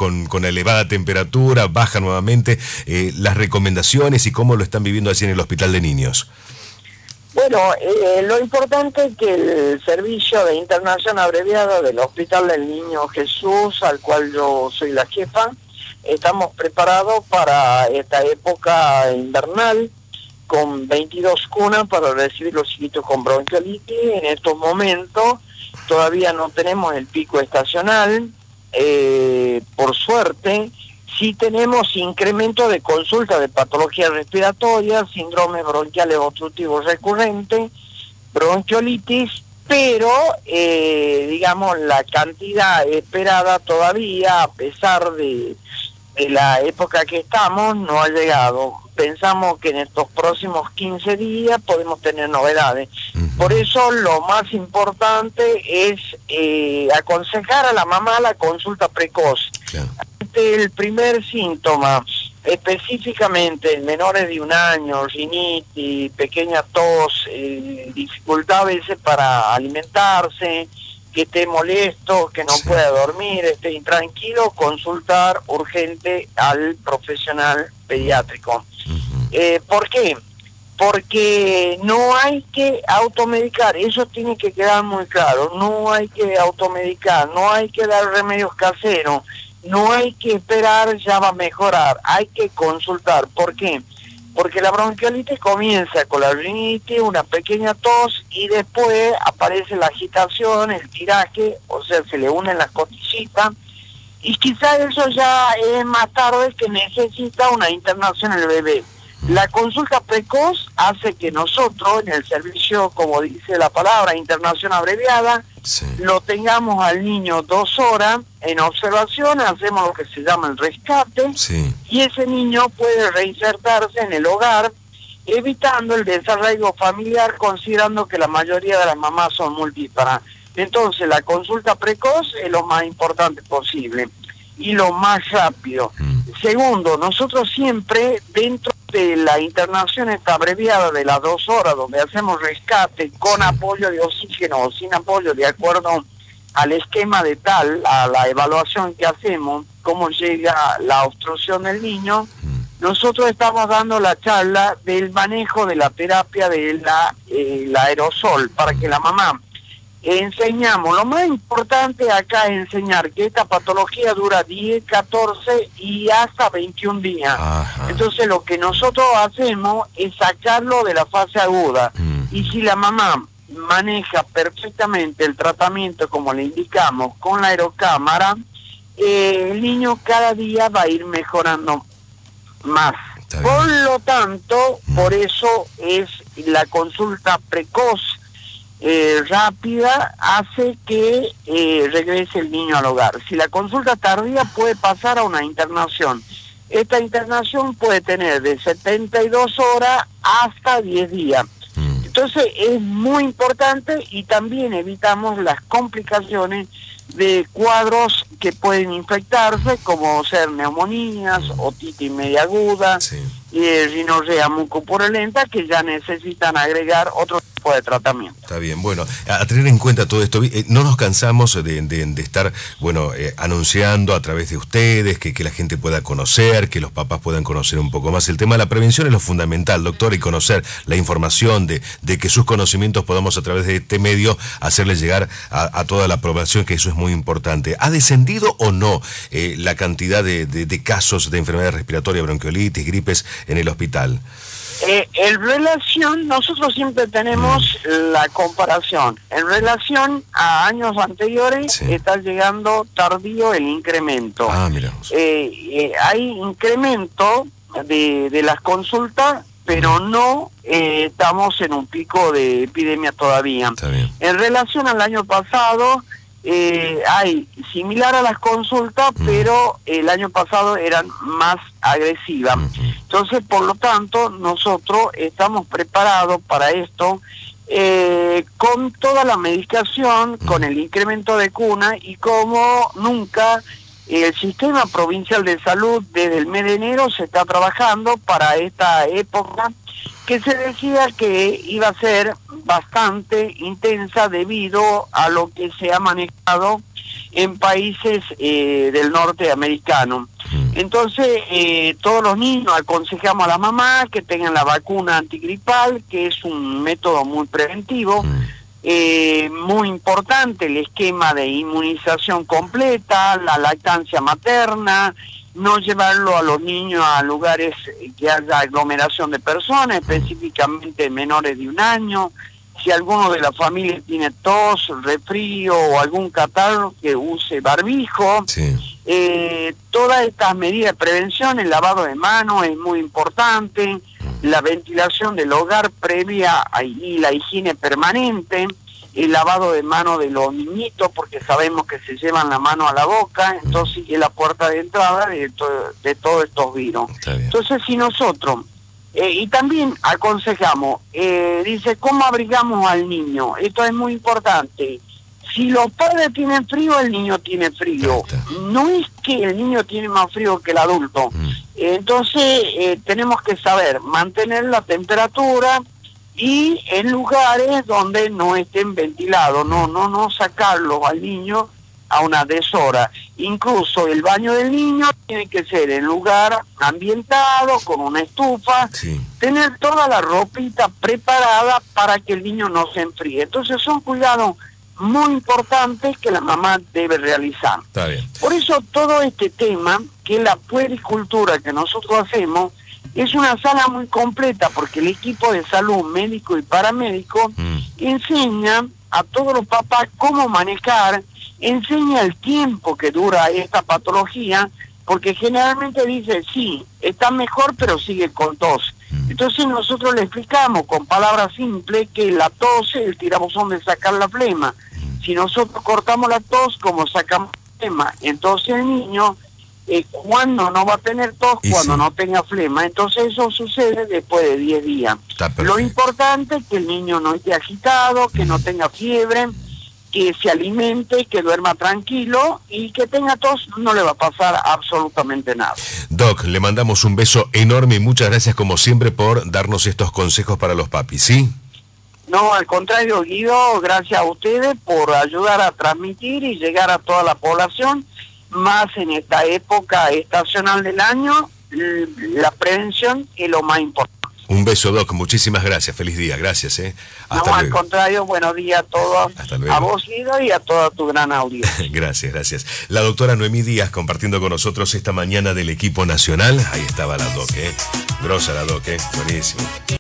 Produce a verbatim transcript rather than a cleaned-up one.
con, con elevada temperatura, baja nuevamente, eh, las recomendaciones y cómo lo están viviendo así en el Hospital de Niños. Bueno, eh, lo importante es que el servicio de internación abreviada del Hospital del Niño Jesús, al cual yo soy la jefa, estamos preparados para esta época invernal, con veintidós cunas para recibir los chiquitos con bronquiolitis. En estos momentos todavía no tenemos el pico estacional, eh, por suerte. Sí tenemos incremento de consulta de patologías respiratorias, síndromes bronquiales obstructivos recurrentes, bronquiolitis, pero eh, digamos la cantidad esperada todavía, a pesar de, de la época que estamos, no ha llegado. Pensamos que en estos próximos quince días podemos tener novedades. Uh-huh. Por eso lo más importante es eh, aconsejar a la mamá la consulta precoz. Claro. El primer síntoma, específicamente en menores de un año, rinitis, pequeña tos, eh, dificultad a veces para alimentarse, que esté molesto, que no sí. pueda dormir, esté intranquilo, consultar urgente al profesional pediátrico. Uh-huh. eh, ¿Por qué? Porque no hay que automedicar, eso tiene que quedar muy claro, no hay que automedicar, no hay que dar remedios caseros, no hay que esperar ya va a mejorar, hay que consultar. ¿Por qué? Porque la bronquiolitis comienza con la rinitis, una pequeña tos, y después aparece la agitación, el tiraje, o sea, se le unen las costillitas, y quizás eso ya es más tarde que necesita una internación en el bebé. La consulta precoz hace que nosotros, en el servicio, como dice la palabra, internación abreviada, sí. lo tengamos al niño dos horas en observación, hacemos lo que se llama el rescate, sí. y ese niño puede reinsertarse en el hogar, evitando el desarraigo familiar, considerando que la mayoría de las mamás son multíparas. Entonces, la consulta precoz es lo más importante posible y lo más rápido. Mm. Segundo, nosotros siempre, dentro de la internación esta abreviada de las dos horas, donde hacemos rescate con sí. apoyo de oxígeno o sin apoyo, de acuerdo al esquema de tal, a la evaluación que hacemos, cómo llega la obstrucción del niño, nosotros estamos dando la charla del manejo de la terapia de la, eh, el aerosol, para que la mamá enseñamos. Lo más importante acá es enseñar que esta patología dura diez, catorce y hasta veintiún días. Ajá. Entonces lo que nosotros hacemos es sacarlo de la fase aguda. Uh-huh. Y si la mamá maneja perfectamente el tratamiento como le indicamos con la aerocámara, eh, el niño cada día va a ir mejorando más. Por lo tanto, uh-huh. por eso es la consulta precoz, Eh, rápida, hace que eh, regrese el niño al hogar. Si la consulta tardía, puede pasar a una internación. Esta internación puede tener de setenta y dos horas hasta diez días. Mm. Entonces es muy importante, y también evitamos las complicaciones de cuadros que pueden infectarse, como ser neumonías, mm. otitis media aguda, sí. y rinorrea mucopurulenta, que ya necesitan agregar otro tipo de tratamiento. Está bien, bueno, a tener en cuenta todo esto, eh, no nos cansamos de, de, de estar, bueno, eh, anunciando a través de ustedes, que, que la gente pueda conocer, que los papás puedan conocer un poco más. El tema de la prevención es lo fundamental, doctor, y conocer la información, de, de que sus conocimientos podamos a través de este medio hacerle llegar a, a toda la población, que eso es muy importante. ¿Ha descendido o no eh, la cantidad de, de, de casos de enfermedades respiratorias, bronquiolitis, gripes en el hospital? Eh, en relación, nosotros siempre tenemos mm. la comparación. En relación a años anteriores, sí. está llegando tardío el incremento. Ah, mira. Eh, eh, hay incremento de, de las consultas, pero mm. no eh, estamos en un pico de epidemia todavía. Está bien. En relación al año pasado, Eh, hay similar a las consultas, mm. pero el año pasado eran más agresivas. Mm-hmm. Entonces, por lo tanto, nosotros estamos preparados para esto, eh, con toda la medicación, mm. con el incremento de cuna, y como nunca, el sistema provincial de salud desde el mes de enero se está trabajando para esta época, que se decía que iba a ser bastante intensa debido a lo que se ha manejado en países eh, del norte americano. Entonces, eh, todos los niños aconsejamos a la mamá que tengan la vacuna antigripal, que es un método muy preventivo. Eh, muy importante el esquema de inmunización completa, la lactancia materna, no llevarlo a los niños a lugares que haya aglomeración de personas, específicamente menores de un año. Si alguno de la familia tiene tos, resfrío o algún catarro, que use barbijo. Sí. Eh, todas estas medidas de prevención, el lavado de manos es muy importante, la ventilación del hogar previa y la higiene permanente, el lavado de manos de los niñitos, porque sabemos que se llevan la mano a la boca, entonces es la puerta de entrada de, to de todos estos virus. Entonces, si nosotros, eh, y también aconsejamos, eh, dice, ¿cómo abrigamos al niño? Esto es muy importante. Si los padres tienen frío, el niño tiene frío. No es que el niño tiene más frío que el adulto. Mm. Entonces, eh, tenemos que saber mantener la temperatura y en lugares donde no estén ventilados, no, no, no sacarlo al niño a una deshora. Incluso el baño del niño tiene que ser en lugar ambientado, con una estufa, sí. Tener toda la ropita preparada para que el niño no se enfríe. Entonces son cuidados muy importantes que la mamá debe realizar. Está bien. Por eso todo este tema, que es la puericultura que nosotros hacemos, es una sala muy completa, porque el equipo de salud, médico y paramédico, mm. enseña a todos los papás cómo manejar, enseña el tiempo que dura esta patología, porque generalmente dice, sí, está mejor, pero sigue con tos. Entonces nosotros le explicamos con palabras simples que la tos es el tirabuzón de sacar la flema. Si nosotros cortamos la tos, como sacamos la flema, entonces el niño, eh, cuando no va a tener tos, y cuando sí. no tenga flema, entonces eso sucede después de diez días. Lo importante es que el niño no esté agitado, que no tenga fiebre, que se alimente, que duerma tranquilo y que tenga tos, no le va a pasar absolutamente nada. Doc, le mandamos un beso enorme y muchas gracias como siempre por darnos estos consejos para los papis, ¿sí? No, al contrario, Guido, gracias a ustedes por ayudar a transmitir y llegar a toda la población, más en esta época estacional del año, la prevención es lo más importante. Un beso, Doc, muchísimas gracias, feliz día, gracias. ¿eh? Hasta no, luego. Al contrario, buenos días a todos, Hasta luego. A vos, Guido, y a toda tu gran audiencia. Gracias, gracias. La doctora Noemí Díaz compartiendo con nosotros esta mañana del equipo nacional, ahí estaba la Doc, ¿eh? Grosa la Doc, ¿eh? Buenísimo.